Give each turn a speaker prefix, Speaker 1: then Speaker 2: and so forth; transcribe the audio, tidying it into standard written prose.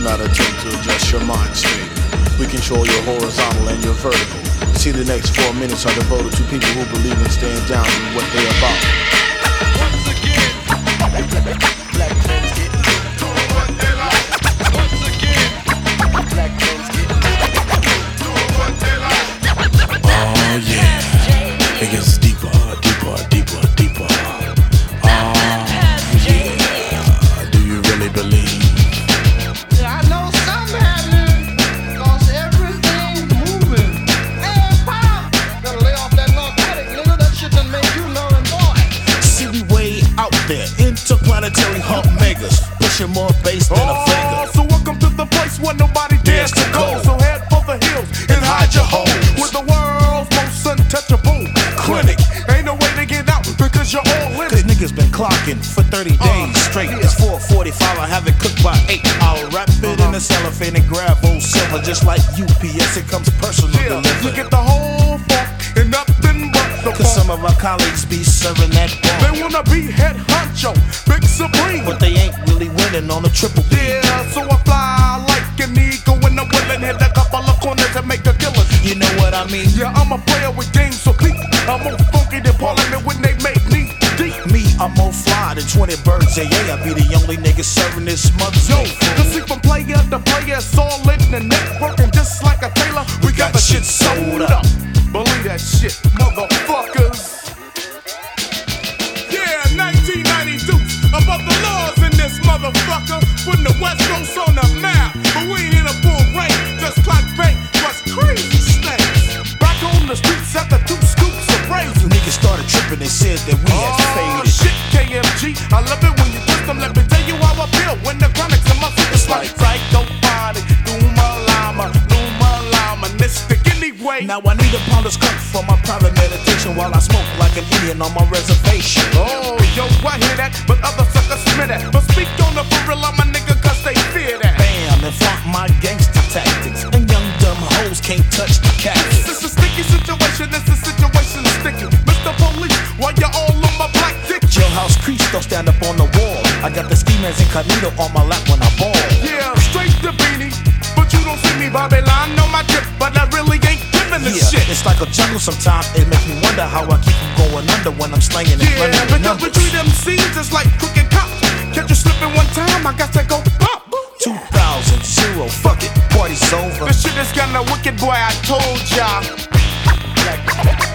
Speaker 1: Do not attempt to adjust your mind state. We control your horizontal and your vertical. See, the next 4 minutes are devoted to people who believe in staying down and what they're about.
Speaker 2: Once again, black men get doing what they like. Once again, black men get doing what they like.
Speaker 1: Oh yeah, it gets deeper, deeper, deeper, deeper. Oh yeah, do you really believe?
Speaker 3: I know something happening, cause everything's moving. Hey, Pop, gotta lay off that narcotic, nigga. That shit done made you null and void.
Speaker 1: See, we way out there, interplanetary hump megas, pushing more bass than a Vega.
Speaker 4: So welcome to the place where nobody dares to go. So head for the hills and hide your holes. With the world's most untouchable clinic. Ain't no way to get out because you're all in
Speaker 1: Cause
Speaker 4: it.
Speaker 1: niggas been clocking for 30 days straight. It's 4:45, I have it cooked by 8. I'll wrap it in a cellophane and grab old silver. Just like UPS, it comes personal
Speaker 4: Yeah, you
Speaker 1: delivery.
Speaker 4: get the whole funk and nothing but the
Speaker 1: Cause some
Speaker 4: funk.
Speaker 1: of our colleagues be serving that bomb,
Speaker 4: They wanna be head honcho, big supreme.
Speaker 1: but they ain't really winning on a triple B.
Speaker 4: Yeah, so I fly like an eagle when I'm willing. Hit a couple of corners and make a killing.
Speaker 1: You know what I mean?
Speaker 4: Yeah, I'm a player with games so deep. I'm more funky than Parliament when they make me deep.
Speaker 1: Me, I'm more fly than 20 birds. Yeah, I be the only nigga serving this mother's
Speaker 4: Yo,
Speaker 1: day
Speaker 4: the
Speaker 1: food.
Speaker 4: see from player to player, it's all lit and networking just like a tailor. We got the shit sold up. Believe that shit, motherfuckers. Yeah, 1992, above the laws in this motherfucker. Putting the West Coast on the map. But we ain't in a full rank, just clock bank. What's crazy snakes? Back on the streets after 2 scoops of raisins.
Speaker 1: Niggas started tripping, they said that we had
Speaker 4: Oh
Speaker 1: faded.
Speaker 4: shit, KMG, I love it when you twist them. Let me tell you how I feel when the chronics in my feet. It's like psycho body, Luma Lama, mystic anyway.
Speaker 1: Now I need a pound of skunk for my private meditation while I smoke like an Indian on my reservation.
Speaker 4: Oh, yo, I hear that, but other suckers smell that. But speak on the for real, I'm a nigga, cause they fear that.
Speaker 1: Bam, and flaunt my gangster tactics. And young dumb hoes can't touch the cactus.
Speaker 4: This is a sticky situation, this is situation sticky. Mr. Police, why you all on my black dick?
Speaker 1: Jailhouse creeps don't stand up on the wall. I got the ski man's incognito on my lap when I ball.
Speaker 4: Yeah, straight to beanie, but you don't see me Babylon on my drip, but I really ain't giving a shit.
Speaker 1: It's like a jungle sometimes. It makes me wonder how I keep from going under when I'm slinging and
Speaker 4: Yeah,
Speaker 1: running the
Speaker 4: because
Speaker 1: numbers.
Speaker 4: between them seeds, it's like cooking cops. Catch you slipping one time, I got to go pop.
Speaker 1: 2000, fuck it, party's over.
Speaker 4: This shit is kinda wicked, boy, I told ya.